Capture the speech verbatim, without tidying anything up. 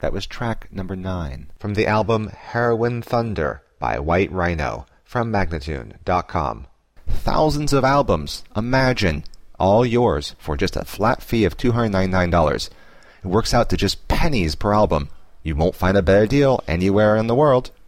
That was track number nine. From the album Heroin Thunder by White Rhino, from Magnatune dot com. Thousands of albums. Imagine. All yours for just a flat fee of two hundred ninety-nine dollars. It works out to just pennies per album. You won't find a better deal anywhere in the world.